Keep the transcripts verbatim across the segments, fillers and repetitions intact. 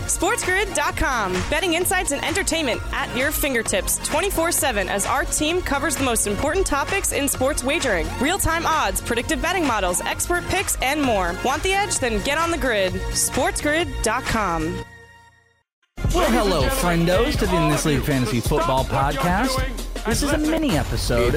SportsGrid dot com. Betting insights and entertainment at your fingertips twenty-four seven as our team covers the most important topics in sports wagering. Real-time odds, predictive betting models, expert picks, and more. Want the edge? Then get on the grid. SportsGrid dot com. Well, hello, friendos, to the In This League Fantasy Football Podcast. This is a mini episode.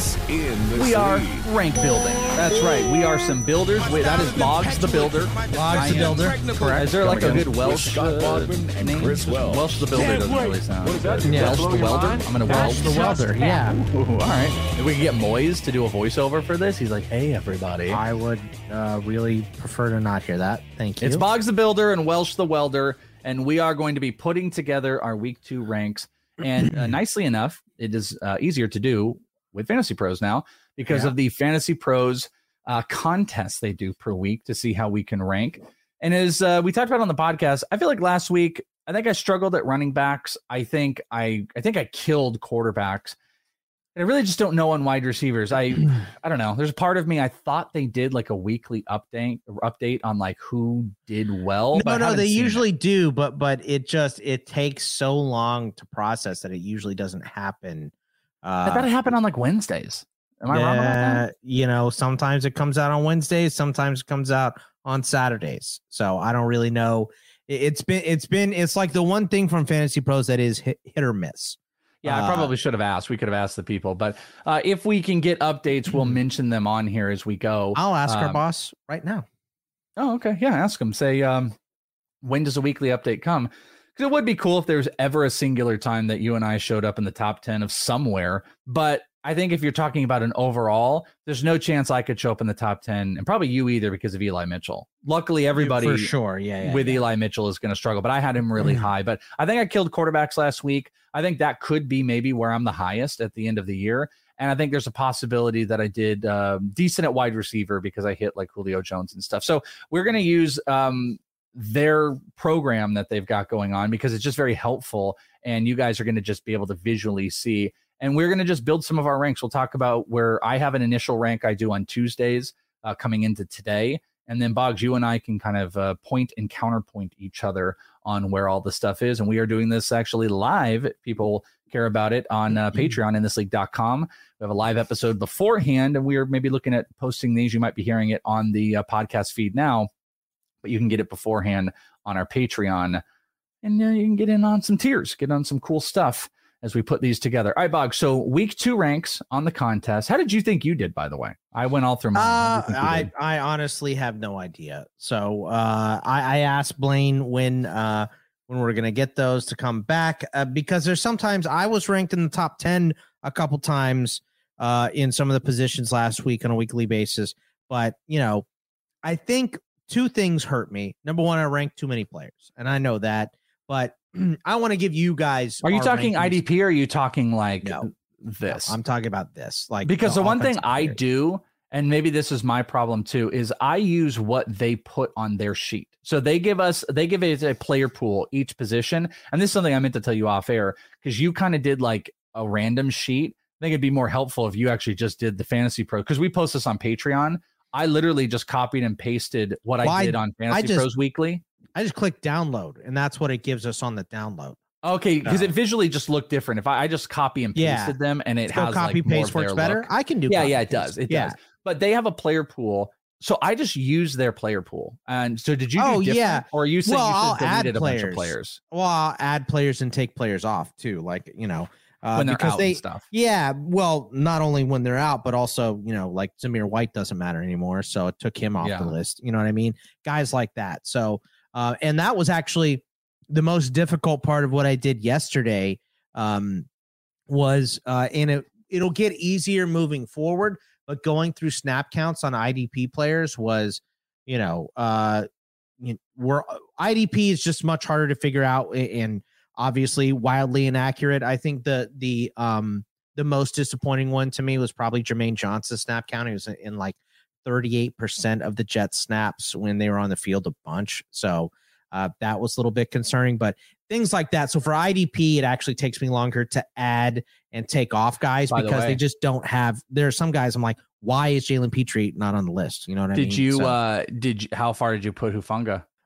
We are rank building. That's right. We are some builders. Wait, that is Boggs the Builder. Boggs the Builder. Correct. Is there like a good Welsh uh, name? Welsh the Builder doesn't really sound. Yeah. Welsh the Welder? I'm going to Welsh the Welder, yeah. Ooh, all right. If we can get Moyes to do a voiceover for this, he's like, hey, everybody. I would uh, really prefer to not hear that. Thank you. It's Boggs the Builder and Welsh the Welder, and we are going to be putting together our week two ranks. And uh, nicely enough, it is uh, easier to do with Fantasy Pros now because yeah. of the Fantasy Pros uh, contests they do per week to see how we can rank. And as uh, we talked about on the podcast, I feel like last week, I think I struggled at running backs. I think I, I think I killed quarterbacks. I really just don't know on wide receivers. I, I don't know. There's a part of me, I thought they did like a weekly update update on like who did well. No, but no, they usually it. do, but but it just it takes so long to process that it usually doesn't happen. Uh, I thought it happened on like Wednesdays. Am I yeah, wrong about that? You know, sometimes it comes out on Wednesdays, sometimes it comes out on Saturdays. So I don't really know. It's been it's been it's like the one thing from Fantasy Pros that is hit, hit or miss. Yeah, I probably should have asked. We could have asked the people, but uh, if we can get updates, we'll mention them on here as we go. I'll ask um, our boss right now. Oh, okay. Yeah, ask him. Say, um, when does a weekly update come? Because it would be cool if there's ever a singular time that you and I showed up in the top ten of somewhere. But I think if you're talking about an overall, there's no chance I could show up in the top ten, and probably you either because of Eli Mitchell. Luckily, everybody for sure, yeah, yeah with yeah. Eli Mitchell is going to struggle, but I had him really high. But I think I killed quarterbacks last week. I think that could be maybe where I'm the highest at the end of the year. And I think there's a possibility that I did um, decent at wide receiver because I hit like Julio Jones and stuff. So we're going to use um, their program that they've got going on because it's just very helpful. And you guys are going to just be able to visually see. And we're going to just build some of our ranks. We'll talk about where I have an initial rank I do on Tuesdays uh, coming into today. And then, Boggs, you and I can kind of uh, point and counterpoint each other on where all the stuff is. And we are doing this actually live. People care about it on uh, Patreon, in this league dot com. We have a live episode beforehand, and we are maybe looking at posting these. You might be hearing it on the uh, podcast feed now, but you can get it beforehand on our Patreon. And uh, you can get in on some tiers, get on some cool stuff as we put these together. All right, Boggs, so week two ranks on the contest. How did you think you did, by the way? I went all through mine. Uh, I, I honestly have no idea. So uh, I, I asked Blaine when uh, when we're going to get those to come back uh, because there's sometimes I was ranked in the top ten a couple times uh, in some of the positions last week on a weekly basis. But, you know, I think two things hurt me. Number one, I ranked too many players, and I know that. But I want to give you guys. Are you talking rankings. I D P or are you talking like no, this? No, I'm talking about this. Like because the, the one thing players. I do, and maybe this is my problem too, is I use what they put on their sheet. So they give us, they give it a player pool, each position. And this is something I meant to tell you off air because you kind of did like a random sheet. I think it'd be more helpful if you actually just did the Fantasy Pro because we post this on Patreon. I literally just copied and pasted what well, I did on Fantasy I just, Pros Weekly. I just click download, and that's what it gives us on the download. Okay, because no. it visually just looked different. If I, I just copy and pasted yeah. them, and it Still has copy like paste more works of their better. Look. I can do. Yeah, copy yeah, it paste. does. It yeah. does. But they have a player pool, so I just use their player pool. And so, did you? Do oh different, yeah. Or you said well, you I'll deleted add a players. bunch of players? Well, I'll add players and take players off too. Like you know. Uh, when they're because out they, and stuff. Yeah, well, not only when they're out, but also, you know, like Zamir White doesn't matter anymore. So it took him off yeah. the list. You know what I mean? Guys like that. So, uh, and that was actually the most difficult part of what I did yesterday um, was, uh, and it, it'll get easier moving forward, but going through snap counts on I D P players was, you know, uh, you know, we're I D P is just much harder to figure out and, obviously wildly inaccurate. I think the the um the most disappointing one to me was probably Jermaine Johnson's snap count. He was in like thirty-eight percent of the Jets snaps when they were on the field a bunch. So uh, that was a little bit concerning, but things like that. So for I D P, it actually takes me longer to add and take off guys By because the they just don't have, there are some guys I'm like, why is Jalen Petrie not on the list? You know what I did mean? You, so, uh, did you, how far did you put Hufanga?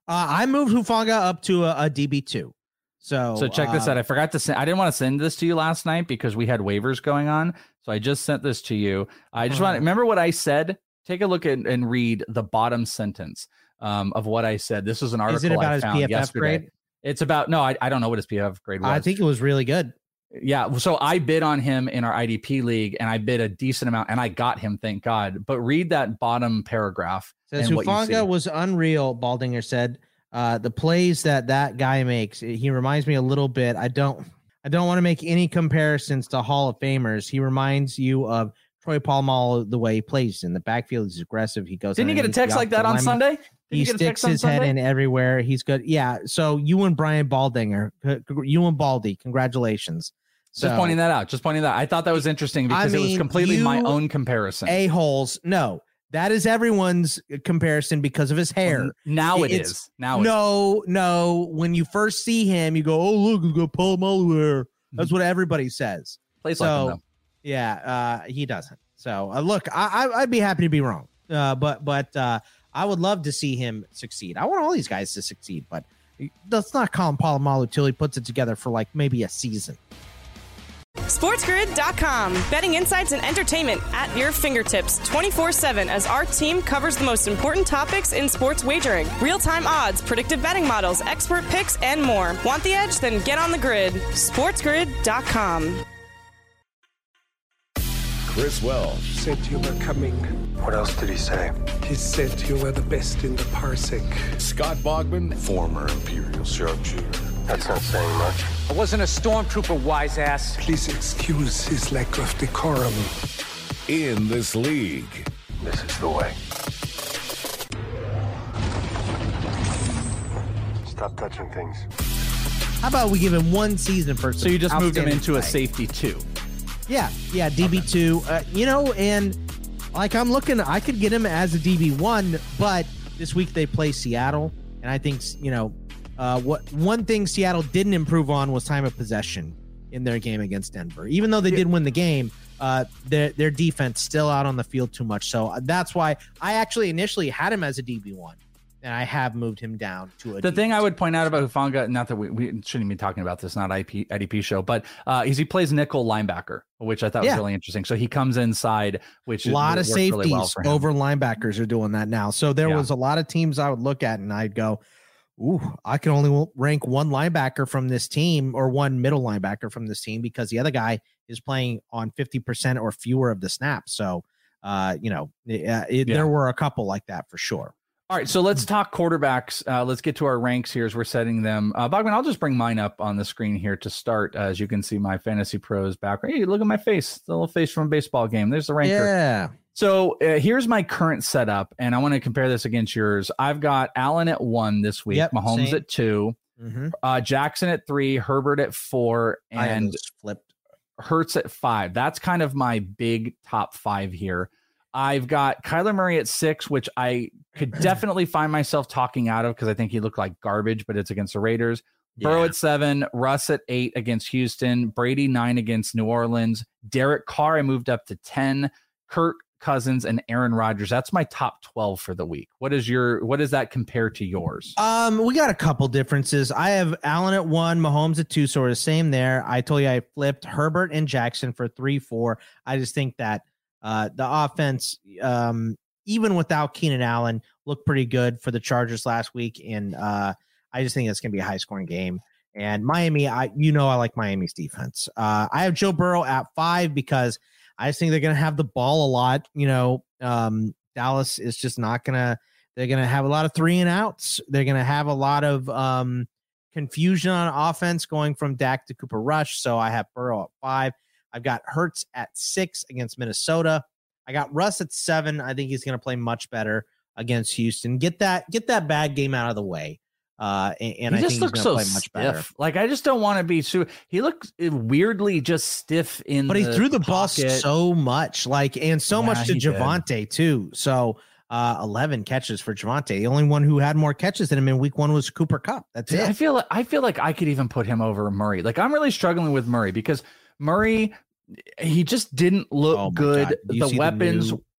Uh, I moved Hufanga up to a, a D B two. So, so check this uh, out. I forgot to send. I didn't want to send this to you last night because we had waivers going on. So I just sent this to you. I just uh, want to remember what I said. Take a look at and read the bottom sentence um, of what I said. This is an article is it about I his found P F F yesterday. grade? It's about no, I, I don't know what his P F F grade was. I think it was really good. Yeah. So I bid on him in our I D P league, and I bid a decent amount, and I got him. Thank God. But read that bottom paragraph. Says Hufanga was unreal. Baldinger said. Uh, the plays that that guy makes, he reminds me a little bit. I don't, I don't want to make any comparisons to Hall of Famers. He reminds you of Troy Polamalu the way he plays in the backfield. He's aggressive. He goes. Didn't you get a text like that on Sunday? He sticks his head in everywhere. He's good. Yeah. So you and Brian Baldinger, you and Baldy, congratulations. So, just pointing that out. Just pointing that out. I thought that was interesting because I mean, it was completely my own comparison. A-holes. No. That is everyone's comparison because of his hair. Well, now it it's, is. Now no, it is. no. When you first see him, you go, "Oh, look, he's got Polamalu hair." That's what everybody says. Plays so, like him, though. Yeah, uh, he doesn't. So, uh, look, I, I, I'd be happy to be wrong, uh, but but uh, I would love to see him succeed. I want all these guys to succeed, but let's not call him Polamalu till he puts it together for like maybe a season. SportsGrid dot com. Betting insights and entertainment at your fingertips twenty-four seven as our team covers the most important topics in sports wagering. Real-time odds, predictive betting models, expert picks, and more. Want the edge? Then get on the grid. SportsGrid dot com. Chris Welsh said you were coming. What else did he say? He said you were the best in the parsec. Scott Bogman, former Imperial sharpshooter. That's not saying much. I wasn't a stormtrooper, wise ass. Please excuse his lack of decorum. In this league. This is the way. Stop touching things. How about we give him one season for So you just moved him into play. a safety two. Yeah, yeah, D B two. Okay. Uh, you know, and like I'm looking, I could get him as a D B one, but this week they play Seattle, and I think, you know, Uh, what one thing Seattle didn't improve on was time of possession in their game against Denver. Even though they did win the game, uh, their their defense still out on the field too much. So that's why I actually initially had him as a D B one, and I have moved him down to a. The D B two. thing I would point out about Hufanga, not that we, we shouldn't be talking about this, not I P, I D P show, but uh, is he plays nickel linebacker, which I thought yeah. was really interesting. So he comes inside, which a lot is, of safeties really well over linebackers are doing that now. So there yeah. was a lot of teams I would look at and I'd go, ooh, I can only rank one linebacker from this team or one middle linebacker from this team because the other guy is playing on fifty percent or fewer of the snaps. So, uh, you know, it, it, yeah. there were a couple like that for sure. All right, so let's talk quarterbacks. Uh, let's get to our ranks here as we're setting them. Uh, Bogman, I'll just bring mine up on the screen here to start. Uh, as you can see, my Fantasy Pros background. Hey, look at my face, the little face from a baseball game. There's the ranker. Yeah. So uh, here's my current setup, and I want to compare this against yours. I've got Allen at one this week, yep, Mahomes same. at two, mm-hmm. uh, Jackson at three, Herbert at four, and flipped. Hurts at five. That's kind of my big top five here. I've got Kyler Murray at six, which I could definitely find myself talking out of because I think he looked like garbage, but it's against the Raiders. Yeah. Burrow at seven, Russ at eight against Houston, Brady nine against New Orleans, Derek Carr I moved up to ten, Kirk Cousins and Aaron Rodgers. That's my top twelve for the week. What is your, what does that compare to yours? Um, we got a couple differences. I have Allen at one, Mahomes at two, so we're the same there. I told you I flipped Herbert and Jackson for three, four. I just think that uh, the offense, um, even without Keenan Allen, looked pretty good for the Chargers last week. And uh, I just think it's going to be a high scoring game. And Miami, I, you know, I like Miami's defense. Uh, I have Joe Burrow at five because I just think they're going to have the ball a lot. You know, um, Dallas is just not going to, they're going to have a lot of three and outs. They're going to have a lot of um, confusion on offense going from Dak to Cooper Rush. So I have Burrow at five. I've got Hurts at six against Minnesota. I got Russ at seven. I think he's going to play much better against Houston. Get that, get that bad game out of the way. Uh, and, and he I just think looks he's so going to play much stiff. better. Like, I just don't want to be so. He looks weirdly just stiff in. But he the threw the pocket. ball so much, like, and so Yeah, much to he did. Javonte too. So, uh, eleven catches for Javonte. The only one who had more catches than him in week one was Cooper Kupp. That's Dude, it. I feel like I feel like I could even put him over Murray. Like, I'm really struggling with Murray because Murray, he just didn't look Oh my good. God. Do you The see weapons. new-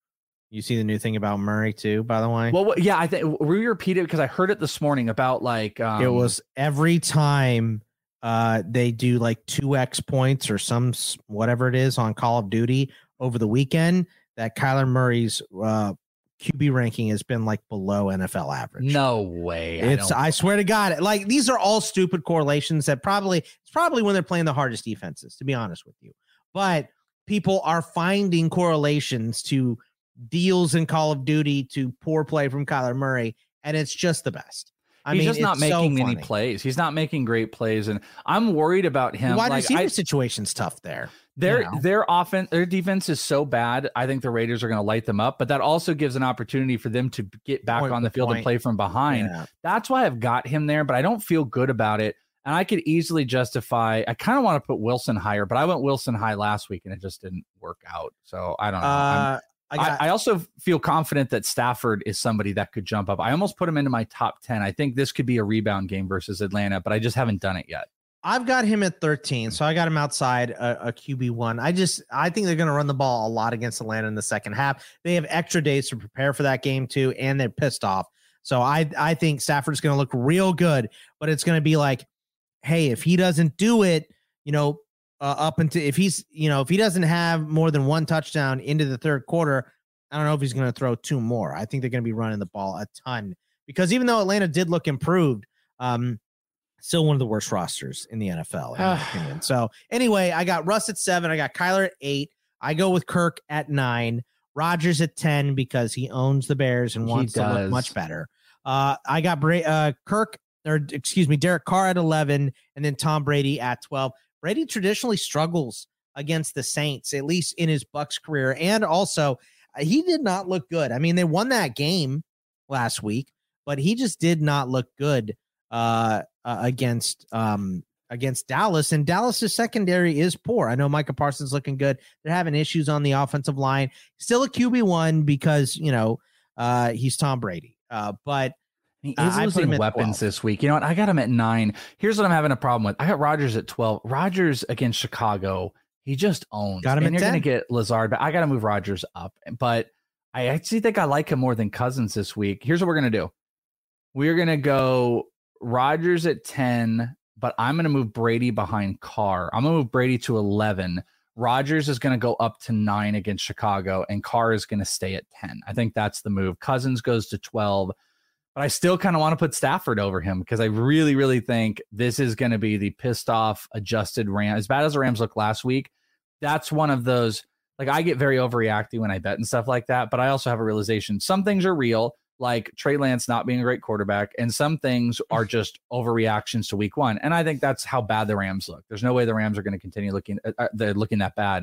You see the new thing about Murray too, by the way? Well, yeah, I think we repeat it because I heard it this morning about like um, it was every time uh, they do like two X points or some whatever it is on Call of Duty over the weekend that Kyler Murray's uh, Q B ranking has been like below N F L average. No way. It's I, I swear to God, like these are all stupid correlations that probably it's probably when they're playing the hardest defenses, to be honest with you. But people are finding correlations to deals in Call of Duty to poor play from Kyler Murray, and it's just the best. I he's mean, just not it's making so any funny. plays. He's not making great plays, and I'm worried about him. The wide like, receiver I, situation's tough there. Their you know? their offense, their defense is so bad. I think the Raiders are going to light them up, but that also gives an opportunity for them to get back Point on the for field point. and play from behind. Yeah. That's why I've got him there, but I don't feel good about it. And I could easily justify. I kind of want to put Wilson higher, but I went Wilson high last week and it just didn't work out. So I don't know. Uh, I, got, I, I also feel confident that Stafford is somebody that could jump up. I almost put him into my top ten. I think this could be a rebound game versus Atlanta, but I just haven't done it yet. I've got him at thirteen, so I got him outside a, a Q B one. I just I think they're going to run the ball a lot against Atlanta in the second half. They have extra days to prepare for that game too, and they're pissed off. So I I think Stafford's going to look real good, but it's going to be like, hey, if he doesn't do it, you know, uh, up until if he's you know if he doesn't have more than one touchdown into the third quarter, I don't know if he's going to throw two more. I think they're going to be running the ball a ton because even though Atlanta did look improved, um. still one of the worst rosters in the N F L, in my opinion. So anyway, I got Russ at seven. I got Kyler at eight. I go with Kirk at nine. Rodgers at ten because he owns the Bears and wants to look much better. Uh, I got Bra- uh, Kirk, or excuse me, Derek Carr at eleven, and then Tom Brady at twelve. Brady traditionally struggles against the Saints, at least in his Bucs career. And also, uh, he did not look good. I mean, they won that game last week, but he just did not look good uh, uh against um against Dallas, and Dallas's secondary is poor. I know Micah Parsons looking good. They're having issues on the offensive line. Still a Q B one because you know uh he's Tom Brady. Uh but he is uh, losing weapons this week. You know what? I got him at nine. Here's what I'm having a problem with. I got Rodgers at twelve. Rodgers against Chicago, he just owns. Got him and at you're ten. gonna get Lazard, but I gotta move Rodgers up. But I actually think I like him more than Cousins this week. Here's what we're gonna do. We're gonna go Rodgers at ten, but I'm going to move Brady behind Carr. I'm going to move Brady to eleven. Rodgers is going to go up to nine against Chicago, and Carr is going to stay at ten. I think that's the move. Cousins goes to twelve, but I still kind of want to put Stafford over him because I really, really think this is going to be the pissed off, adjusted Rams. As bad as the Rams looked last week, that's one of those, like I get very overreacting when I bet and stuff like that, but I also have a realization. Some things are real, like Trey Lance not being a great quarterback, and some things are just overreactions to week one. And I think that's how bad the Rams look. There's no way the Rams are going to continue looking, uh, they're looking that bad.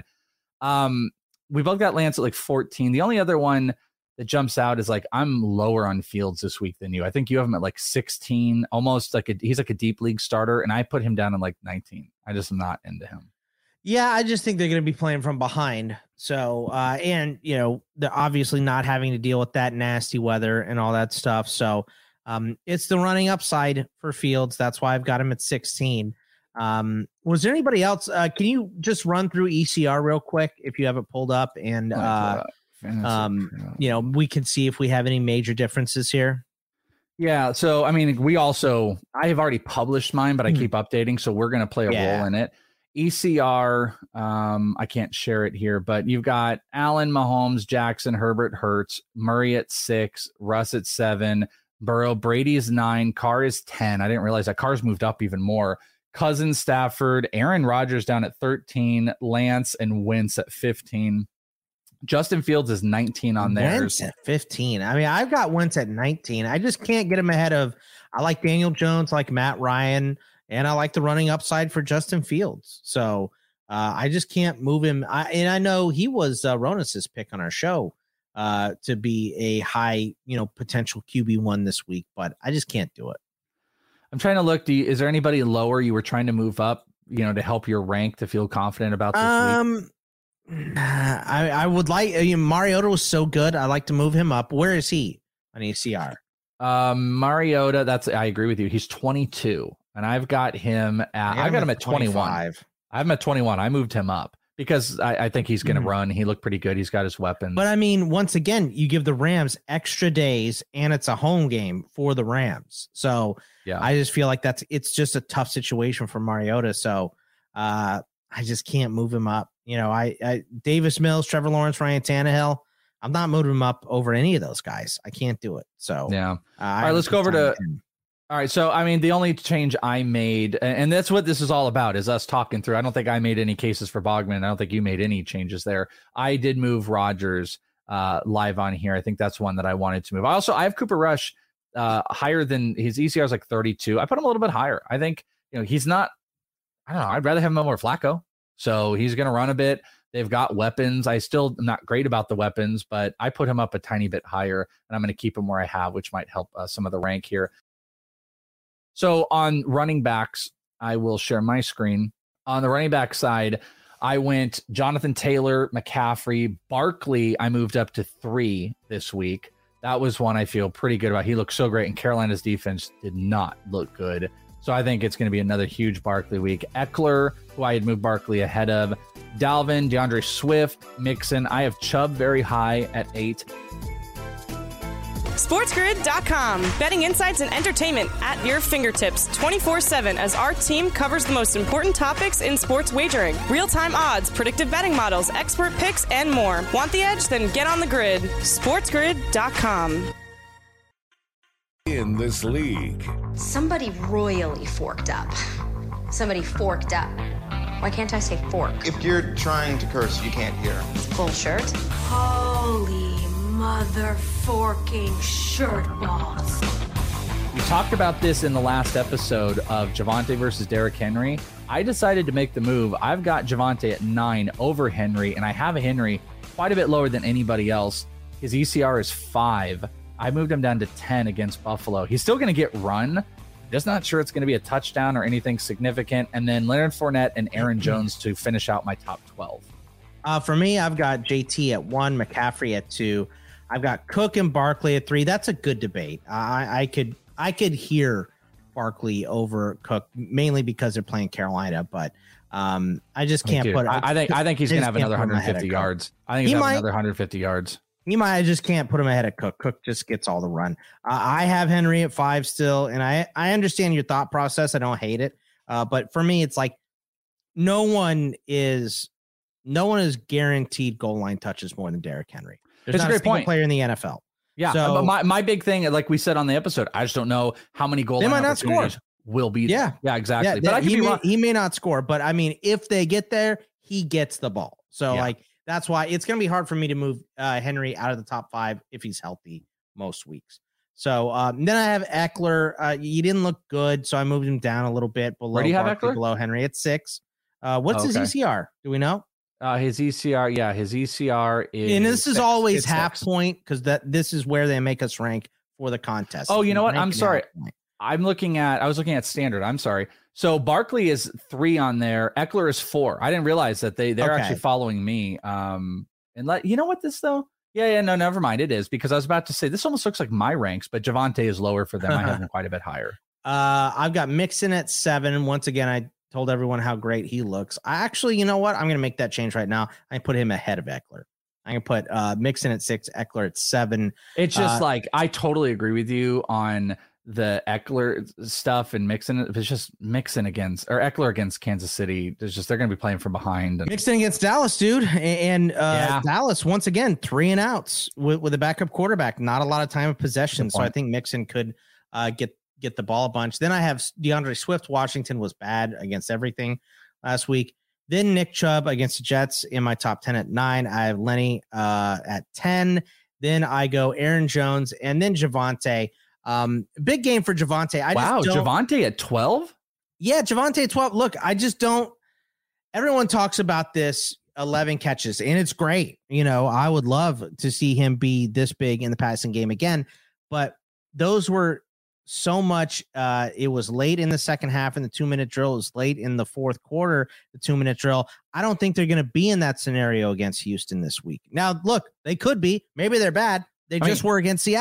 Um, we both got Lance at like fourteen. The only other one that jumps out is like, I'm lower on Fields this week than you. I think you have him at like sixteen, almost like a, he's like a deep league starter. And I put him down in like nineteen. I just am not into him. Yeah, I just think they're going to be playing from behind. So, uh, and, you know, they're obviously not having to deal with that nasty weather and all that stuff. So, um, it's the running upside for Fields. That's why I've got him at sixteen. Um, was there anybody else? Uh, can you just run through E C R real quick if you have it pulled up? And, uh, um, you know, we can see if we have any major differences here. Yeah. So, I mean, we also, I have already published mine, but I Hmm. keep updating. So we're going to play a Yeah. role in it. E C R, um, I can't share it here, but you've got Allen, Mahomes, Jackson, Herbert, Hurts, Murray at six, Russ at seven, Burrow, Brady is nine, Carr is ten. I didn't realize that Carr's moved up even more. Cousins, Stafford, Aaron Rodgers down at thirteen, Lance and Wentz at fifteen. Justin Fields is nineteen on theirs. Wentz at fifteen. I mean, I've got Wentz at nineteen. I just can't get him ahead of, I like Daniel Jones, I like Matt Ryan, and I like the running upside for Justin Fields. So uh, I just can't move him. I, and I know he was uh, Ronas's pick on our show uh, to be a high, you know, potential Q B one this week, but I just can't do it. I'm trying to look. Do you, is there anybody lower you were trying to move up, you know, to help your rank to feel confident about this Um, week? I, I would like, you know, Mariota was so good. I like to move him up. Where is he on E C R? Um, Mariota, that's, I agree with you. He's twenty-two, and I've got him at, I got, I got him at twenty-one. I have him at twenty-one. I moved him up because I, I think he's going to Mhm. run. He looked pretty good. He's got his weapons. But I mean, once again, you give the Rams extra days and it's a home game for the Rams. So yeah, I just feel like that's it's just a tough situation for Mariota. So uh, I just can't move him up. You know, I, I Davis Mills, Trevor Lawrence, Ryan Tannehill. I'm not moving him up over any of those guys. I can't do it. So yeah. Uh, All right, let's go over to. All right, so I mean, the only change I made, and that's what this is all about, is us talking through. I don't think I made any cases for Bogman. I don't think you made any changes there. I did move Rodgers uh, live on here. I think that's one that I wanted to move. I also I have Cooper Rush uh, higher than his E C R is like thirty-two. I put him a little bit higher. I think you know he's not. I don't know. I'd rather have him over Flacco. So he's going to run a bit. They've got weapons. I still am not great about the weapons, but I put him up a tiny bit higher, and I'm going to keep him where I have, which might help uh, some of the rank here. So on running backs, I will share my screen. On the running back side, I went Jonathan Taylor, McCaffrey, Barkley. I moved up to three this week. That was one I feel pretty good about. He looked so great, and Carolina's defense did not look good. So I think it's going to be another huge Barkley week. Eckler, who I had moved Barkley ahead of. Dalvin, DeAndre Swift, Mixon. I have Chubb very high at eight. SportsGrid dot com. Betting insights and entertainment at your fingertips twenty-four seven as our team covers the most important topics in sports wagering. Real-time odds, predictive betting models, expert picks, and more. Want the edge? Then get on the grid. SportsGrid dot com. In this league, Somebody royally forked up. Somebody forked up. Why can't I say fork? If you're trying to curse, you can't hear. It's full shirt. Holy mother forking shirt balls. We talked about this in the last episode of Javonte versus Derrick Henry. I decided to make the move. I've got Javonte at nine over Henry, and I have a Henry quite a bit lower than anybody else. His E C R is five. I moved him down to ten against Buffalo. He's still going to get run. Just not sure it's going to be a touchdown or anything significant. And then Leonard Fournette and Aaron Jones to finish out my top twelve. Uh, for me, I've got J T at one, McCaffrey at two. I've got Cook and Barkley at three. That's a good debate. I, I could I could hear Barkley over Cook, mainly because they're playing Carolina, but um, I just can't Dude, put. I, I think I think he's I going to just have can't another put him one hundred ahead of fifty Cook. yards. I think he's He going to might- have another one hundred fifty yards. You might. I just can't put him ahead of Cook. Cook just gets all the run. Uh, I have Henry at five still, and I I understand your thought process. I don't hate it, uh, but for me, it's like no one is no one is guaranteed goal line touches more than Derrick Henry. There's It's a not great a single point. player in the N F L. Yeah, So- but my, my big thing, like we said on the episode, I just don't know how many goal They line might not score. opportunities will be. Yeah. there. yeah, exactly. Yeah, but that- I could he, be may, wrong. he may not score, but I mean, if they get there, he gets the ball. So Yeah. like that's why it's going to be hard for me to move uh, Henry out of the top five if he's healthy most weeks. So um, then I have Eckler. Uh, he didn't look good, so I moved him down a little bit below. Where do you have Barkley, Eckler? Below Henry at six. Uh, what's his Okay. E C R? Do we know? Uh, his E C R, yeah, his E C R is. And this is six. always It's half six. point because that this is where they make us rank for the contest. Oh, If you know what? rank I'm it sorry. half point. I'm looking at. I was looking at standard. I'm sorry. So Barkley is three on there. Eckler is four. I didn't realize that they they're Okay. actually following me. Um, and let you know what this though. Yeah, yeah, no, never mind. It is because I was about to say this almost looks like my ranks, but Javonte is lower for them. I have him quite a bit higher. Uh, I've got Mixon at seven. Once again, I told everyone how great he looks. I actually, you know what? I'm going to make that change right now. I put him ahead of Eckler. I'm going to put uh, Mixon at six, Eckler at seven. It's just Uh, like I totally agree with you on the Eckler stuff and Mixon. It's just Mixon against or Eckler against Kansas City. There's just they're going to be playing from behind. And, Mixon against Dallas, dude. A- And uh, Yeah. Dallas, once again, three and outs with, with a backup quarterback. Not a lot of time of possession. Good So I point. think Mixon could uh, get get the ball a bunch. Then I have DeAndre Swift. Washington was bad against everything last week. Then Nick Chubb against the Jets in my top ten at nine. I have Lenny uh, at ten. Then I go Aaron Jones and then Javonte. Um, big game for Javonte. I wow, just don't, Javonte at twelve. yeah, Javonte at twelve. Look, I just don't. Everyone talks about this eleven catches, and it's great. You know, I would love to see him be this big in the passing game again, but those were so much. Uh, it was late in the second half in the two minute drill. It was late in the fourth quarter, the two minute drill. I don't think they're going to be in that scenario against Houston this week. Now, look, they could be. Maybe they're bad. They I just mean- were against Seattle.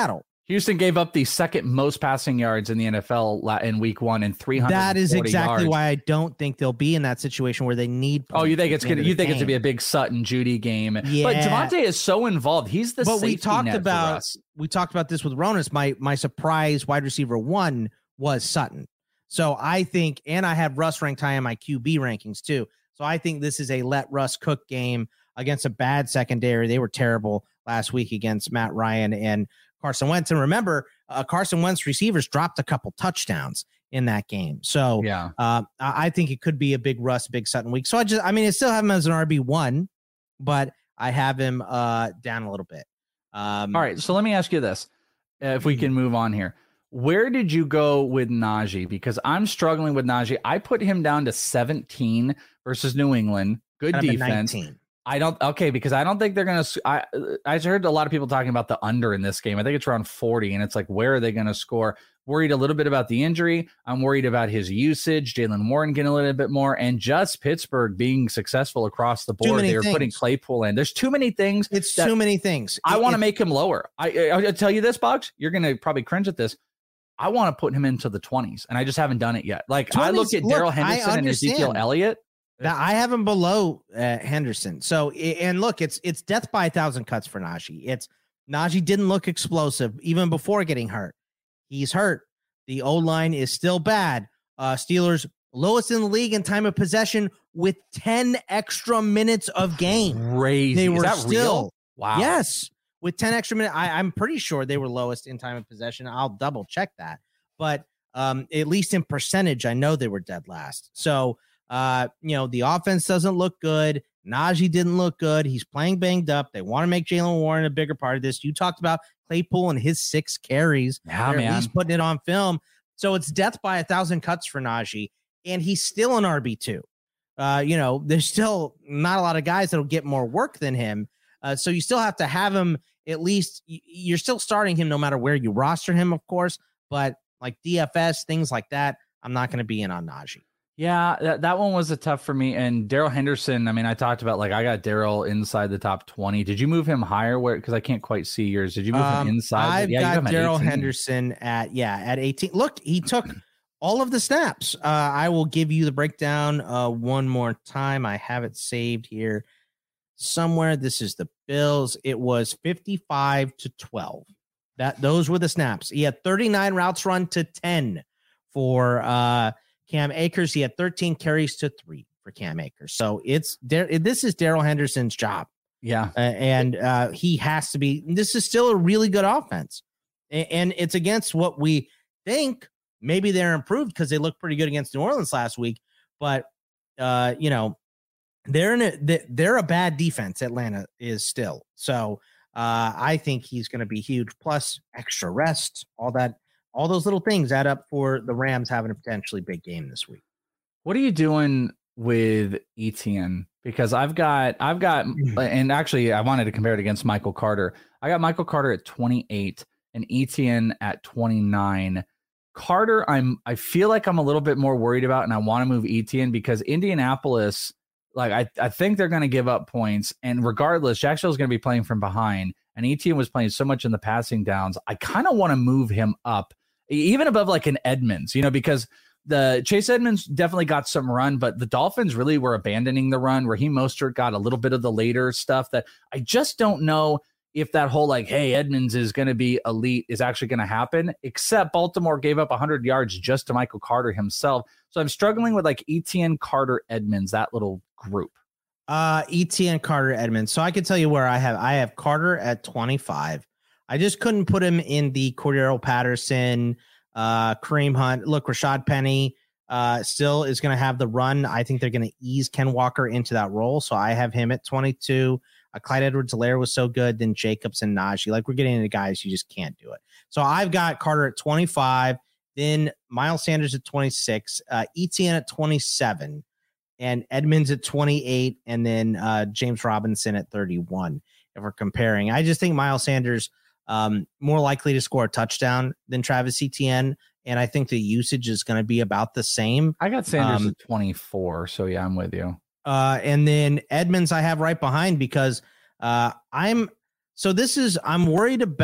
Houston gave up the second most passing yards in the N F L in week one and three hundred. That is exactly yards. why I don't think they'll be in that situation where they need. Oh, you think it's gonna? You think it's gonna be a big Sutton Judy game? Yeah. But Javonte is so involved. He's the. But safety we talked net about for us. we talked about this with Ronas. My my surprise wide receiver one was Sutton. So I think, and I have Russ ranked high in my Q B rankings too. So I think this is a let Russ cook game against a bad secondary. They were terrible last week against Matt Ryan and Carson Wentz. And remember, uh, Carson Wentz receivers dropped a couple touchdowns in that game. So yeah, uh, I think it could be a big Russ, big Sutton week. So I just, I mean, I still have him as an R B one, but I have him uh, down a little bit. Um, All right. So let me ask you this. Uh, if we can move on here, where did you go with Najee? Because I'm struggling with Najee. I put him down to seventeen versus New England. Good defense. I don't okay because I don't think they're gonna. I I heard a lot of people talking about the under in this game. I think it's around forty, and it's like, where are they going to score? Worried a little bit about the injury. I'm worried about his usage. Jalen Warren getting a little bit more, and just Pittsburgh being successful across the board. They were putting Claypool in. There's too many things. It's too many things. I want to make him lower. I I tell you this, Boggs. You're going to probably cringe at this. I want to put him into the twenties, and I just haven't done it yet. Like twenties, I look at Darrell Henderson and Ezekiel Elliott. Now, I have him below uh, Henderson. So, and look, it's it's death by a thousand cuts for Najee. It's Najee didn't look explosive even before getting hurt. He's hurt. The O-line is still bad. Uh, Steelers lowest in the league in time of possession with ten extra minutes of game. Crazy. They were is that still real? Wow. Yes, with ten extra minutes. I, I'm pretty sure they were lowest in time of possession. I'll double check that, but um, at least in percentage, I know they were dead last. So. Uh, you know, the offense doesn't look good. Najee didn't look good. He's playing banged up. They want to make Jalen Warren a bigger part of this. You talked about Claypool and his six carries. Yeah, They're man. at least putting it on film. So it's death by a thousand cuts for Najee, and he's still an R B two. Uh, you know, there's still not a lot of guys that'll get more work than him. Uh, so you still have to have him at least. You're still starting him no matter where you roster him, of course. But like D F S, things like that, I'm not going to be in on Najee. Yeah, that, that one was a tough for me. And Darrell Henderson, I mean, I talked about like I got Darrell inside the top twenty. Did you move him higher? Where because I can't quite see yours. Did you move um, him inside? I've yeah, got Darrell Henderson at yeah at eighteen. Look, he took all of the snaps. Uh, I will give you the breakdown uh, one more time. I have it saved here somewhere. This is the Bills. It was fifty-five to twelve. That those were the snaps. He had thirty-nine routes run to ten for. Uh, Cam Akers, he had thirteen carries to three for Cam Akers. So it's this is Darrell Henderson's job. Yeah. Uh, and uh, he has to be. This is still a really good offense. And, and it's against what we think. Maybe they're improved because they look pretty good against New Orleans last week. But, uh, you know, they're in a, they're a bad defense. Atlanta is still. So uh, I think he's going to be huge. Plus extra rest, all that. All those little things add up for the Rams having a potentially big game this week. What are you doing with Etienne? Because I've got, I've got, and actually I wanted to compare it against Michael Carter. I got Michael Carter at twenty-eight and Etienne at twenty-nine. Carter, I'm, I feel like I'm a little bit more worried about, and I want to move Etienne because Indianapolis, like I, I think they're going to give up points, and regardless, Jacksonville's going to be playing from behind, and Etienne was playing so much in the passing downs. I kind of want to move him up. Even above like an Edmonds, you know, because the Chase Edmonds definitely got some run, but the Dolphins really were abandoning the run. Raheem Mostert got a little bit of the later stuff that I just don't know if that whole like, hey, Edmonds is going to be elite is actually going to happen, except Baltimore gave up one hundred yards just to Michael Carter himself. So I'm struggling with like Etienne, Carter, Edmonds, that little group. Uh, Etienne, Carter, Edmonds. So I can tell you where I have, I have Carter at twenty-five. I just couldn't put him in the Cordero Patterson, uh, Kareem Hunt. Look, Rashad Penny uh, still is going to have the run. I think they're going to ease Ken Walker into that role. So I have him at twenty-two. Uh, Clyde Edwards-Helaire was so good. Then Jacobs and Najee. Like we're getting into guys, you just can't do it. So I've got Carter at twenty-five. Then Miles Sanders at twenty-six. Uh, Etienne at twenty-seven. And Edmonds at twenty-eight. And then uh, James Robinson at thirty-one. If we're comparing, I just think Miles Sanders um, more likely to score a touchdown than Travis Etienne. And I think the usage is going to be about the same. I got Sanders um, at twenty-four. So yeah, I'm with you. Uh, and then Edmonds I have right behind because uh, I'm, so this is, I'm worried about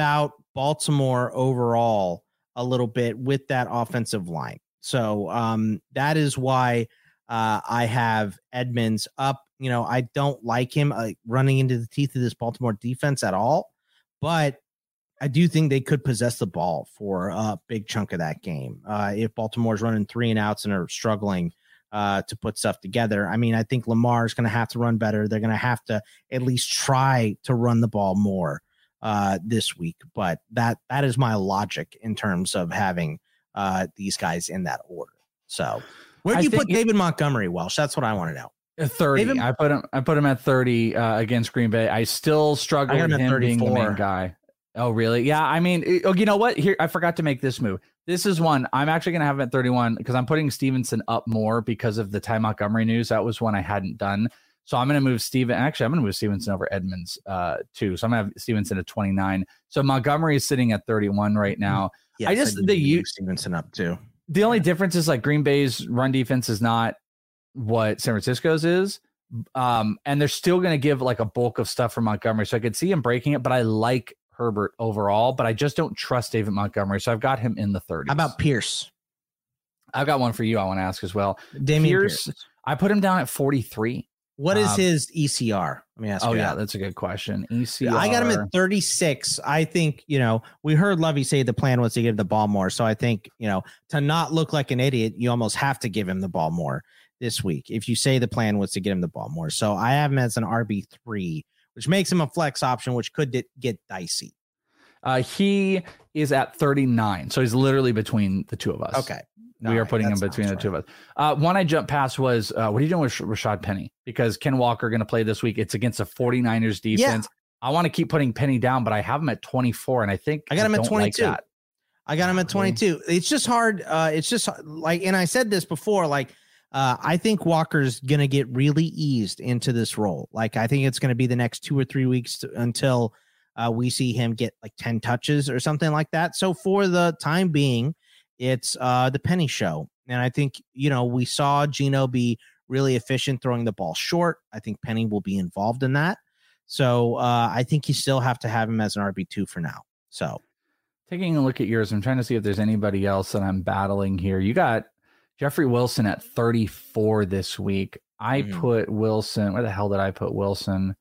Baltimore overall a little bit with that offensive line. So um, that is why uh, I have Edmonds up. You know, I don't like him uh, running into the teeth of this Baltimore defense at all, but I do think they could possess the ball for a big chunk of that game. Uh, if Baltimore's running three and outs and are struggling uh, to put stuff together, I mean, I think Lamar is going to have to run better. They're going to have to at least try to run the ball more uh, this week. But that that is my logic in terms of having uh, these guys in that order. So where do you put David Montgomery, Welsh? That's what I want to know. thirty. David, I put him. I put him at thirty uh, against Green Bay. I still struggle with him being the main guy. Oh, really? Yeah. I mean, oh, you know what? Here, I forgot to make this move. This is one I'm actually going to have him at thirty-one because I'm putting Stevenson up more because of the Ty Montgomery news. That was one I hadn't done. So I'm going to move Steven. Actually, I'm going to move Stevenson over Edmonds uh, too. So I'm going to have Stevenson at twenty-nine. So Montgomery is sitting at thirty-one right now. Yes, I just I the you Stevenson up too. The only difference is like Green Bay's run defense is not what San Francisco's is. Um, and they're still going to give like a bulk of stuff for Montgomery. So I could see him breaking it, but I like Herbert overall, but I just don't trust David Montgomery. So I've got him in the thirties. How about Pierce? I've got one for you I want to ask as well. Dameon Pierce, Pierce. I put him down at forty-three. What is um, his E C R? Let me ask oh, you. yeah, that. that's a good question. E C R. I got him at thirty-six. I think, you know, we heard Lovey say the plan was to give the ball more. So I think, you know, to not look like an idiot, you almost have to give him the ball more this week. If you say the plan was to get him the ball more. So I have him as an R B three, which makes him a flex option, which could d- get dicey. Uh, he is at thirty-nine. So he's literally between the two of us. Okay. We are putting him between the two of us. Uh, one I jumped past was, uh, what are you doing with Rashad Penny? Because Ken Walker going to play this week. It's against a 49ers defense. Yeah. I want to keep putting Penny down, but I have him at twenty-four, and I think I got him I at twenty-two. Like I got him at twenty-two. It's just hard. Uh, it's just like, and I said this before, like, uh, I think Walker's going to get really eased into this role. Like, I think it's going to be the next two or three weeks to, until uh, we see him get like ten touches or something like that. So for the time being, it's uh, the Penny show. And I think, you know, we saw Geno be really efficient throwing the ball short. I think Penny will be involved in that. So uh, I think you still have to have him as an R B two for now. So taking a look at yours, I'm trying to see if there's anybody else that I'm battling here. You got Jeffrey Wilson at thirty-four this week. I mm. put Wilson. Where the hell did I put Wilson?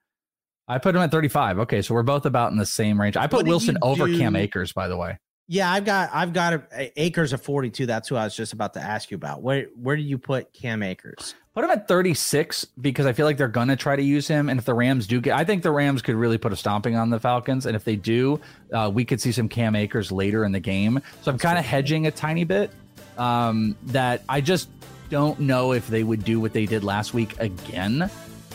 I put him at thirty-five. Okay, so we're both about in the same range. I put Wilson over Cam Akers, by the way. Yeah, I've got I've got a, Akers at forty-two. That's who I was just about to ask you about. Where where do you put Cam Akers? Put him at thirty-six because I feel like they're gonna try to use him. And if the Rams do get, I think the Rams could really put a stomping on the Falcons. And if they do, uh, we could see some Cam Akers later in the game. So I'm kind of hedging a tiny bit. Um, that I just don't know if they would do what they did last week again.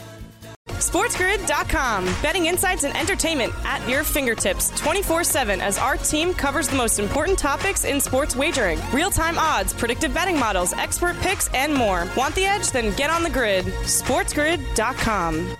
SportsGrid dot com. Betting insights and entertainment at your fingertips twenty-four seven as our team covers the most important topics in sports wagering. Real-time odds, predictive betting models, expert picks, and more. Want the edge? Then get on the grid. SportsGrid dot com.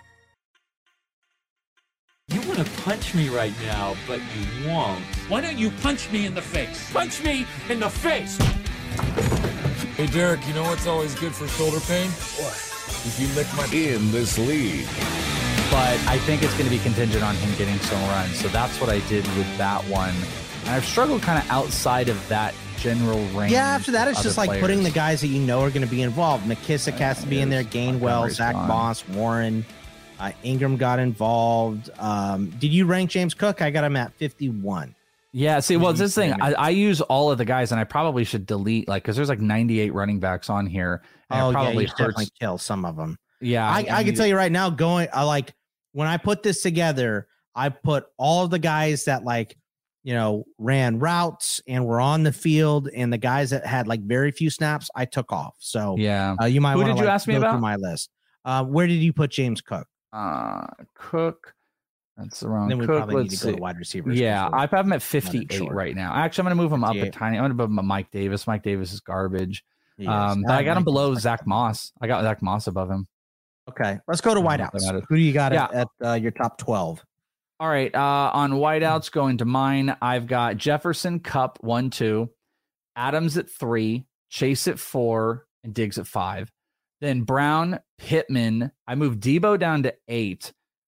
You want to punch me right now, but you won't. Why don't you punch me in the face? Punch me in the face! Hey, Derek, you know what's always good for shoulder pain? What? If you lick my in this league. But I think it's going to be contingent on him getting some runs. So that's what I did with that one. And I've struggled kind of outside of that general range. Yeah, after that, it's just like players. putting the guys that you know are going to be involved. McKissick has to be in there. Gainwell, Zach gone. Moss, Warren, uh, Ingram got involved. Um, did you rank James Cook? I got him at fifty-one. Yeah, see, well, it's this thing. I, I use all of the guys, and I probably should delete, like, because there's like ninety-eight running backs on here. And oh, it probably yeah, you hurts. definitely kill some of them. Yeah. I, I, I can tell you right now, going, I like, when I put this together, I put all of the guys that, like, you know, ran routes and were on the field, and the guys that had, like, very few snaps, I took off. So, yeah, uh, you might want to Who did you like, ask me go about? through my list. Uh, where did you put James Cook? Uh, Cook. That's the wrong. Then we Cook, probably need to let's go see. to wide receivers. Yeah, I have him at fifty-eight right now. Actually, I'm going to move him up a tiny. I'm going to move him to Mike Davis. Mike Davis is garbage. He um, is. but I I got him like below Mike Zach Davis. Moss. I got Zach Moss above him. Okay, let's go to wideouts. Who do you got Yeah. at, at uh, your top twelve? All right, uh, on wideouts, going to mine, I've got Jefferson, Kupp, one, two, Adams at three, Chase at four, and Diggs at five. Then Brown, Pittman. I moved Debo down to eight,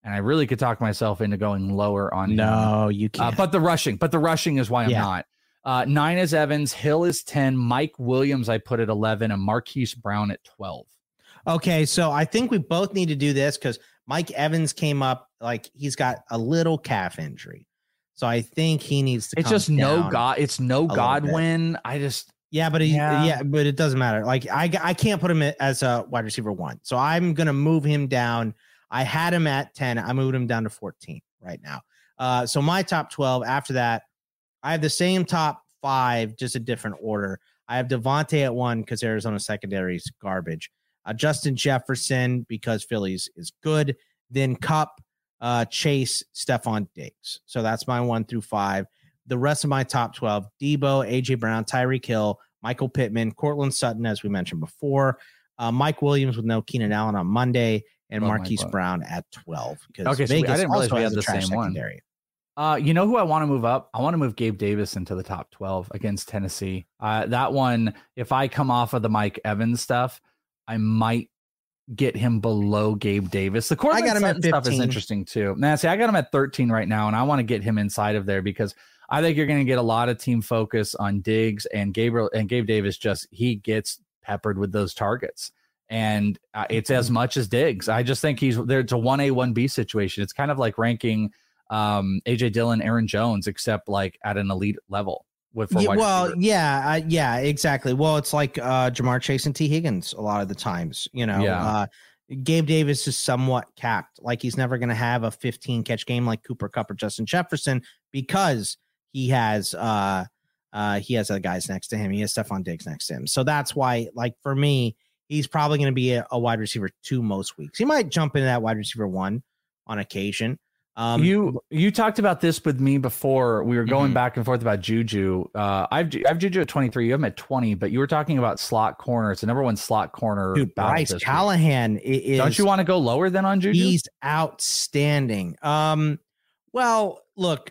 and I really could talk myself into going lower on him. No, you can't. Uh, but the rushing, but the rushing is why I'm Yeah. not. Uh, nine is Evans, Hill is ten, Mike Williams I put at eleven, and Marquise Brown at twelve. Okay, so I think we both need to do this because Mike Evans came up like he's got a little calf injury, so I think he needs to. It's come just no down God. It's no a little Godwin. I just yeah, but he, Yeah. yeah, but it doesn't matter. Like I, I can't put him as a wide receiver one, so I'm gonna move him down. I had him at ten. I moved him down to fourteen right now. Uh, so my top twelve. After that, I have the same top five, just a different order. I have Devontae at one because Arizona secondary is garbage. Uh, Justin Jefferson because Phillies is good. Then Kupp, uh, Chase, Stephon Diggs. So that's my one through five. The rest of my top twelve: Debo, A J Brown, Tyreek Hill, Michael Pittman, Cortland Sutton, as we mentioned before, uh, Mike Williams with no Keenan Allen on Monday, and Oh, Marquise Mike. Brown at twelve. Because Okay, so we- I Vegas didn't realize also we has had a the trash same one. secondary. Uh, you know who I want to move up? I want to move Gabe Davis into the top twelve against Tennessee. Uh, that one, if I come off of the Mike Evans stuff, I might get him below Gabe Davis. The Cortland I got him at Sutton stuff is fifteen. interesting too. Now, see, I got him at thirteen right now, and I want to get him inside of there because I think you're going to get a lot of team focus on Diggs and Gabriel and Gabe Davis. Just he gets peppered with those targets. And uh, it's as much as Diggs. I just think he's there. It's a one A, one B situation. It's kind of like ranking um, A J Dillon, Aaron Jones, except like at an elite level. With for Yeah, wide well, receiver. yeah, uh, yeah, exactly. Well, it's like uh, Jamar Chase and T. Higgins a lot of the times. You know, Yeah. uh, Gabe Davis is somewhat capped. Like he's never going to have a fifteen catch game like Cooper Kupp or Justin Jefferson because he has uh, uh, he has other guys next to him. He has Stephon Diggs next to him. So that's why, like for me, he's probably going to be a, a wide receiver two most weeks. He might jump into that wide receiver one on occasion. Um, you you talked about this with me before. We were going Mhm. back and forth about Juju. Uh, I've I've Juju at twenty-three. You have him at twenty, but you were talking about slot corner. It's the number one slot corner. dude, battle Bryce this week. Callahan i- is. Don't you want to go lower than on Juju? He's outstanding. Um, well, look,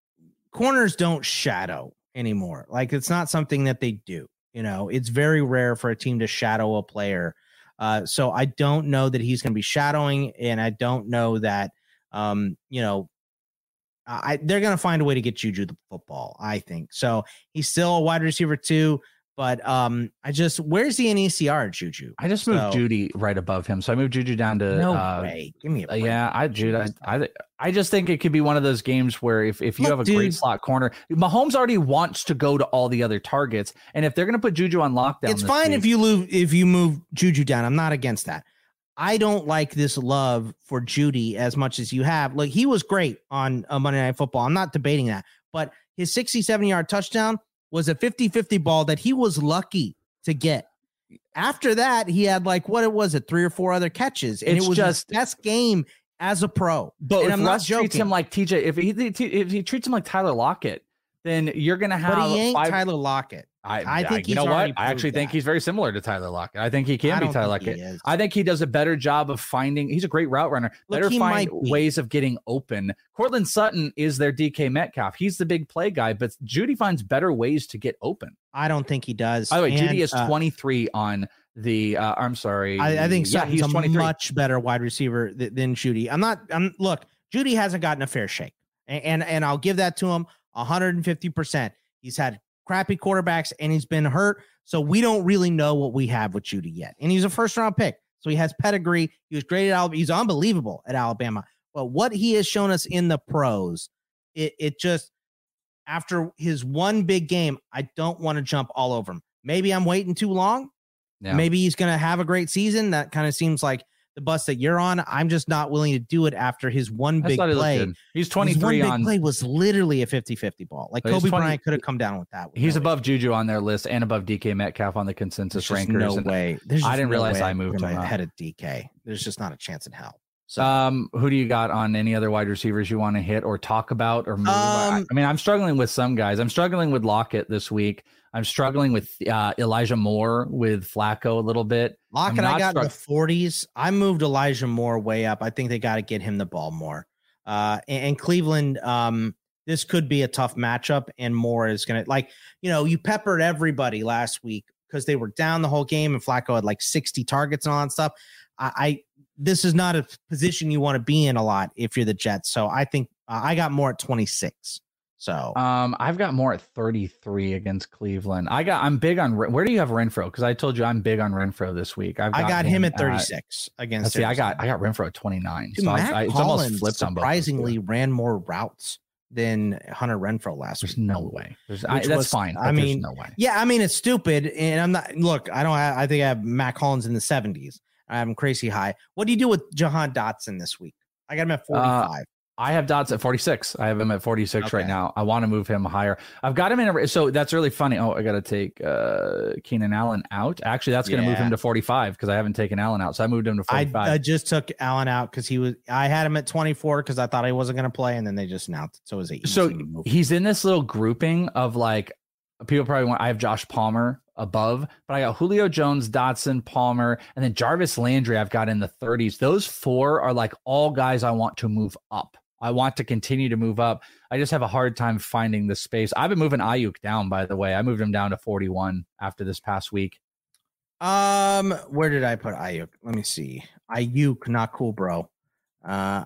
corners don't shadow anymore. Like it's not something that they do. You know, it's very rare for a team to shadow a player. Uh, so I don't know that he's going to be shadowing, and I don't know that, um, you know, I they're going to find a way to get Juju the football. I think so. He's still a wide receiver too. But um, I just where's the N E C R Juju? I just moved So- Judy right above him, so I moved Juju down to No uh, way. Give me a Uh, break. yeah, I Jude, I, I I just think it could be one of those games where if, if you Look, have a dude. great slot corner, Mahomes already wants to go to all the other targets, and if they're going to put Juju on lockdown, It's this fine week- if you move if you move Juju down. I'm not against that. I don't like this love for Judy as much as you have. Like he was great on uh, Monday Night Football. I'm not debating that, but his sixty-seven yard touchdown was a fifty-fifty ball that he was lucky to get. After that, he had like what it was, it three or four other catches, and It's it was just- his best game as a pro. But and if I'm not Russ treats joking. him like T J, if he if he treats him like Tyler Lockett, then you're going to have. But he ain't five, Tyler Lockett. I, I think you he's know what? already I actually proved think that. he's very similar to Tyler Lockett. I think he I can be don't Tyler think Lockett. he is. I think he does a better job of finding. He's a great route runner. Look, better he find might be. ways of getting open. Cortland Sutton is their D K Metcalf. He's the big play guy, but Judy finds better ways to get open. I don't think he does. By the way, And, Judy is uh, twenty-three on the. Uh, I'm sorry. I, I think yeah, Sutton's he's a twenty-three. much better wide receiver th- than Judy. I'm not. I'm look. Judy hasn't gotten a fair shake, and and, and I'll give that to him one hundred fifty percent. He's had crappy quarterbacks, and he's been hurt, so we don't really know what we have with Judy yet. And he's a first round pick, so he has pedigree. He was great at Alabama. He's unbelievable at Alabama. But what he has shown us in the pros, it it just after his one big game, I don't want to jump all over him. Maybe I'm waiting too long. Yeah. Maybe he's going to have a great season. That kind of seems like the bus that you're on. I'm just not willing to do it after his one That's big not he looked play. good. He's His one twenty-three big on. play was literally a fifty-fifty ball. Like But he's Kobe twenty Bryant could have come down with that. with He's no above issue. Juju on their list and above D K Metcalf on the consensus There's just rankers. no and way. There's I just didn't no realize way I moved put him him up. ahead of D K. There's just not a chance in hell. So Um, who do you got on any other wide receivers you want to hit or talk about or move? I, Um, I mean, I'm struggling with some guys. I'm struggling with Lockett this week. I'm struggling with uh, Elijah Moore with Flacco a little bit. Lockett, I'm I not got in struck- the forties. I moved Elijah Moore way up. I think they got to get him the ball more. Uh, and, and Cleveland, um, this could be a tough matchup, and Moore is going to, like, you know, you peppered everybody last week because they were down the whole game, and Flacco had like sixty targets and all that stuff. I, I this is not a position you want to be in a lot if you're the Jets. So I think uh, I got more at twenty-six. So um, I've got more at thirty-three against Cleveland. I got I'm big on where do you have Renfrow? Because I told you I'm big on Renfrow this week. I've got I got him, him at thirty-six at, against. See, I got I got Renfrow at twenty-nine. Dude, so Matt I, it's Collins almost flipped on both. Surprisingly, ran more routes than Hunter Renfrow last there's week. No way. There's I, that's was, fine. I mean, no way. Yeah, I mean it's stupid, and I'm not. Look, I don't. Have, I think I have Matt Collins in the seventies. I have him crazy high. What do you do with Jahan Dotson this week? I got him at forty-five. Uh, I have Dotson at forty-six. I have him at forty-six okay. right now. I want to move him higher. I've got him in a, so that's really funny. Oh, I got to take uh, Keenan Allen out. Actually, that's going to yeah. move him to forty-five because I haven't taken Allen out. So I moved him to forty-five. I, I just took Allen out because he was. I had him at twenty-four because I thought he wasn't going to play, and then they just announced it. So it was eight. So he's in this little grouping of like people probably want. I have Josh Palmer above, but I got Julio Jones, Dotson, Palmer, and then Jarvis Landry. I've got in the thirties. Those four are like all guys I want to move up. I want to continue to move up. I just have a hard time finding the space. I've been moving Ayuk down, by the way. I moved him down to forty-one after this past week. Um, where did I put Ayuk? Let me see. Ayuk, not cool, bro. Uh,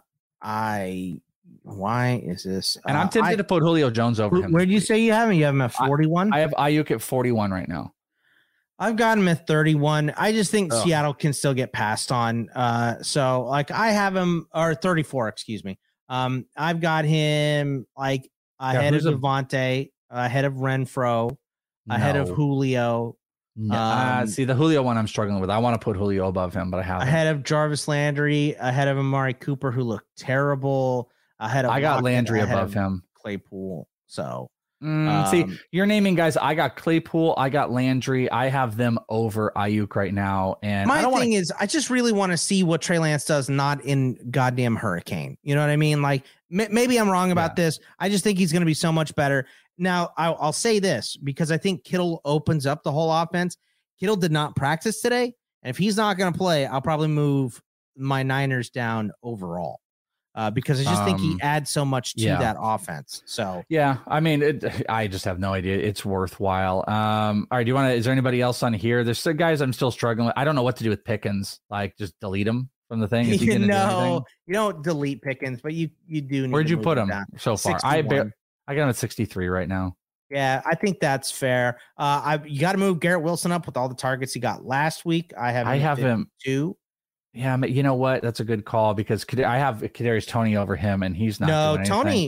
I. Why is this? And I'm uh, tempted I, to put Julio Jones over him. Where did you say you have him? You have him at forty-one? I, I have Ayuk at forty-one right now. I've got him at thirty-one. I just think oh. Seattle can still get passed on. Uh, so like I have him or thirty-four, excuse me. Um, I've got him like ahead yeah, of Devontae, a- ahead of Renfrow, no. ahead of Julio. No. Um, uh, see the Julio one I'm struggling with. I want to put Julio above him, but I have ahead him. of Jarvis Landry, ahead of Amari Cooper, who looked terrible. Ahead of I got Lockett, Landry above him. Claypool. So mm, um, see, you're naming guys. I got Claypool. I got Landry. I have them over Ayuk right now. And my I don't thing wanna... is, I just really want to see what Trey Lance does, not in goddamn Hurricane. You know what I mean? Like m- maybe I'm wrong about yeah. this. I just think he's going to be so much better. Now I'll, I'll say this because I think Kittle opens up the whole offense. Kittle did not practice today, and if he's not going to play, I'll probably move my Niners down overall. Uh, because I just um, think he adds so much to yeah. that offense. So yeah, I mean, it, I just have no idea. It's worthwhile. Um, all right, do you want to? Is there anybody else on here? There's some guys I'm still struggling with. I don't know what to do with Pickens. Like, just delete him from the thing. Is he you know, do you don't delete Pickens, but you you do. Need Where'd to you put him, him so far? I bar- I got him at sixty-three right now. Yeah, I think that's fair. Uh, I you got to move Garrett Wilson up with all the targets he got last week. I have. Him I have him two. Yeah, you know what? That's a good call because I have Kadarius Toney over him, and he's not. No, doing Toney.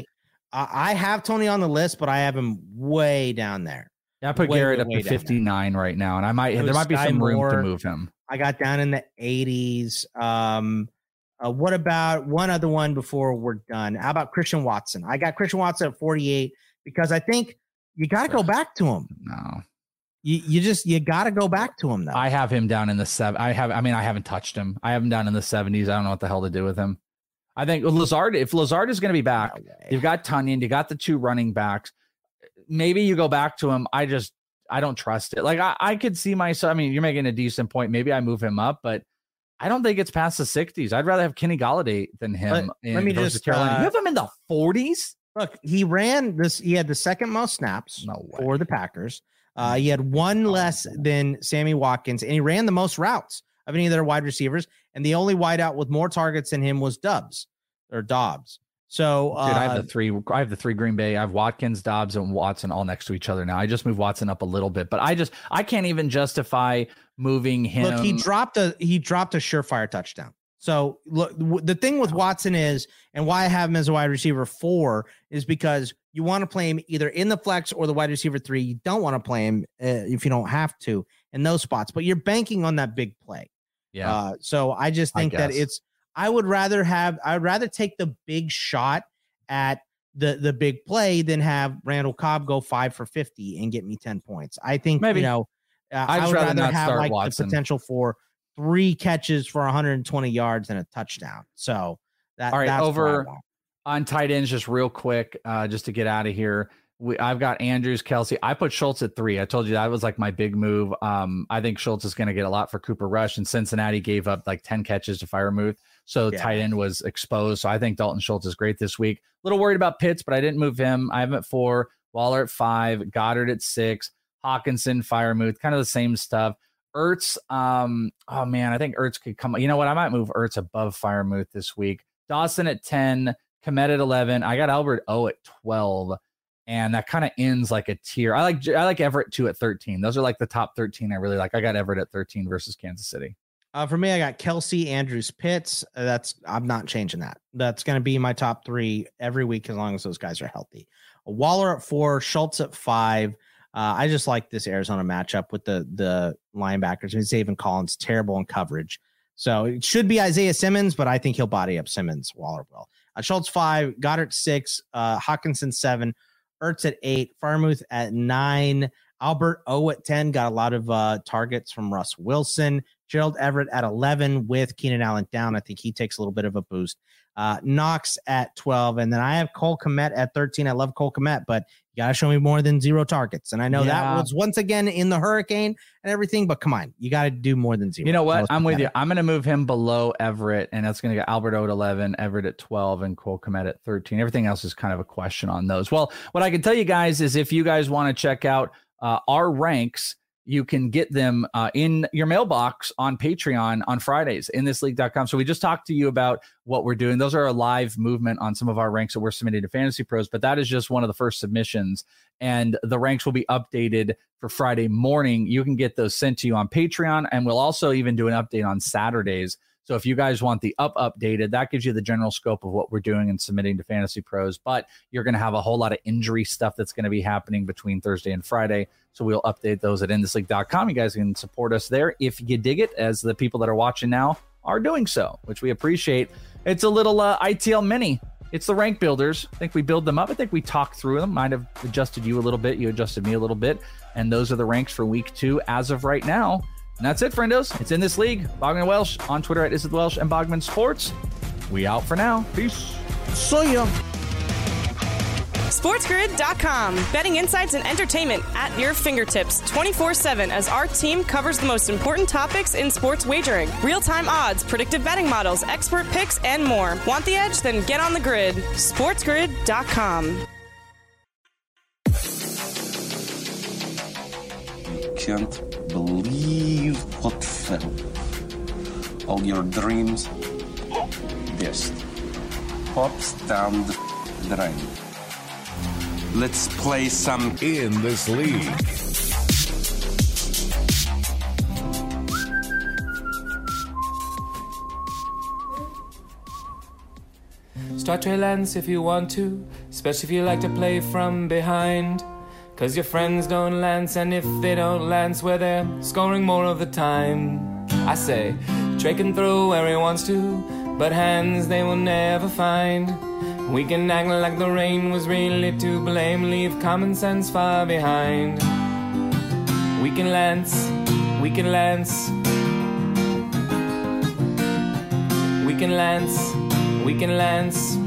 I have Toney on the list, but I have him way down there. Yeah, I put way, Garrett way, up way to fifty-nine right now, and I might. There might be Sky some room Moore. to move him. I got down in the eighties. Um, uh, what about one other one before we're done? How about Christian Watson? I got Christian Watson at forty-eight because I think you got to go back to him. No. You you just you got to go back to him though. I have him down in the seven. I have. I mean, I haven't touched him. I have him down in the seventies. I don't know what the hell to do with him. I think Lazard. If Lazard is going to be back, no you've got Tunyon. You got the two running backs. Maybe you go back to him. I just I don't trust it. Like I, I could see myself. I mean, you're making a decent point. Maybe I move him up, but I don't think it's past the sixties. I'd rather have Kenny Galladay than him. Let, let me just Carolina. Uh, you have him in the forties. Look, he ran this. He had the second most snaps no for the Packers. Uh, he had one less than Sammy Watkins, and he ran the most routes of any of their wide receivers. And the only wideout with more targets than him was Dobbs or Dobbs. So, uh, dude, I have the three. I have the three Green Bay. I have Watkins, Dobbs, and Watson all next to each other now. I just moved Watson up a little bit, but I just I can't even justify moving him. Look, he dropped a he dropped a surefire touchdown. So look, w- the thing with Watson is, and why I have him as a wide receiver four is because you want to play him either in the flex or the wide receiver three. You don't want to play him uh, if you don't have to in those spots, but you're banking on that big play. Yeah. Uh, so I just think I that it's. I would rather have. I'd rather take the big shot at the the big play than have Randall Cobb go five for fifty and get me ten points. I think maybe you know. Uh, I would rather, rather have like Watson. the potential for three catches for one hundred twenty yards and a touchdown. So that all right that's over on tight ends, just real quick, uh, just to get out of here. We, I've got Andrews, Kelsey. I put Schultz at three. I told you that was like my big move. Um, I think Schultz is going to get a lot for Cooper Rush, and Cincinnati gave up like ten catches to Freiermuth. So yeah. tight end was exposed. So I think Dalton Schultz is great this week. A little worried about Pitts, but I didn't move him. I have him at four, Waller at five, Goddard at six, Hawkinson, Freiermuth, kind of the same stuff. Ertz, um, oh man, I think Ertz could come. You know what? I might move Ertz above Freiermuth this week. Dawson at ten, Kmet at eleven. I got Albert O at twelve, and that kind of ends like a tier. I like I like Everett two at thirteen. Those are like the top thirteen I really like. I got Everett at thirteen versus Kansas City. Uh, for me, I got Kelsey, Andrews, Pitts. Uh, that's I'm not changing that. That's going to be my top three every week as long as those guys are healthy. Waller at four, Schultz at five. Uh, I just like this Arizona matchup with the the linebackers. I mean, Zaven Collins terrible in coverage, so it should be Isaiah Simmons, but I think he'll body up Simmons. Waller will. Uh, Schultz five, Goddard six, uh, Hawkinson seven, Ertz at eight, Freiermuth at nine, Albert O at ten. Got a lot of uh, targets from Russ Wilson. Gerald Everett at eleven with Keenan Allen down. I think he takes a little bit of a boost. Uh, Knox at twelve. And then I have Cole Kmet at thirteen. I love Cole Kmet, but you got to show me more than zero targets. And I know yeah. that was once again in the hurricane and everything, but come on, you got to do more than zero. You know what? I'm with you. I'm going to move him below Everett, and that's going to get Albert O at eleven, Everett at twelve, and Cole Kmet at thirteen. Everything else is kind of a question on those. Well, what I can tell you guys is if you guys want to check out uh, our ranks, you can get them uh, in your mailbox on Patreon on Fridays, in this league dot com. So we just talked to you about what we're doing. Those are a live movement on some of our ranks that we're submitting to Fantasy Pros, but that is just one of the first submissions. And the ranks will be updated for Friday morning. You can get those sent to you on Patreon, and we'll also even do an update on Saturdays. So if you guys want the up updated, that gives you the general scope of what we're doing and submitting to Fantasy Pros. But you're going to have a whole lot of injury stuff that's going to be happening between Thursday and Friday. So we'll update those at in this league dot com. You guys can support us there if you dig it, as the people that are watching now are doing so, which we appreciate. It's a little uh, I T L mini. It's the rank builders. I think we build them up. I think we talked through them. Might have adjusted you a little bit. You adjusted me a little bit. And those are the ranks for week two as of right now. And that's it, friendos. It's In This League. Bogman Welsh on Twitter at Is It Welsh and Bogman Sports. We out for now. Peace. See ya. SportsGrid dot com. Betting insights and entertainment at your fingertips twenty-four seven as our team covers the most important topics in sports wagering. Real-time odds, predictive betting models, expert picks, and more. Want the edge? Then get on the grid. SportsGrid dot com. Can't believe what fell. All your dreams just pops down the drain. Let's play some In This League. Start your lance if you want to, especially if you like to play from behind. Cause your friends don't lance, and if they don't lance, well, they're scoring more of the time. I say, Trey can throw where he wants to, but hands they will never find. We can act like the rain was really to blame, leave common sense far behind. We can lance, we can lance. We can lance, we can lance.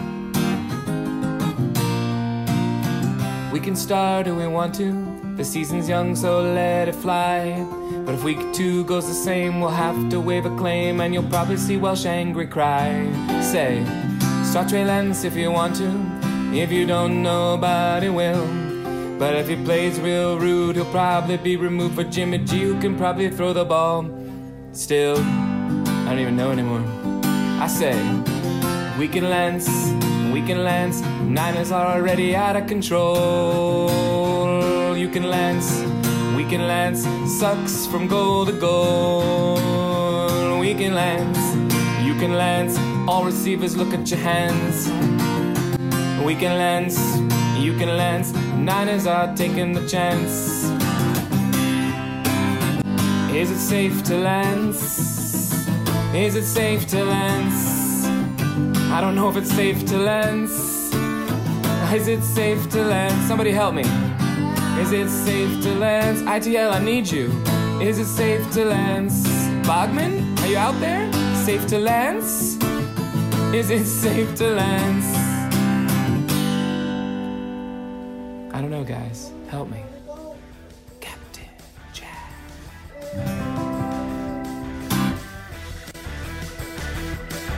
We can start who we want to, the season's young so let it fly. But if week two goes the same, we'll have to waive a claim, and you'll probably see Welsh angry cry. Say, start Trey Lance if you want to, if you don't, nobody will. But if he plays real rude, he'll probably be removed for Jimmy G, who can probably throw the ball. Still, I don't even know anymore. I say, we can Lance, we can Lance. Niners are already out of control. You can Lance, we can Lance. Sucks from goal to goal. We can Lance, you can Lance. All receivers look at your hands. We can Lance, you can Lance. Niners are taking the chance. Is it safe to Lance? Is it safe to Lance? I don't know if it's safe to Lance. Is it safe to Lance? Somebody help me. Is it safe to Lance? I T L, I need you. Is it safe to Lance? Bogman, are you out there? Safe to Lance? Is it safe to Lance? I don't know, guys. Help me.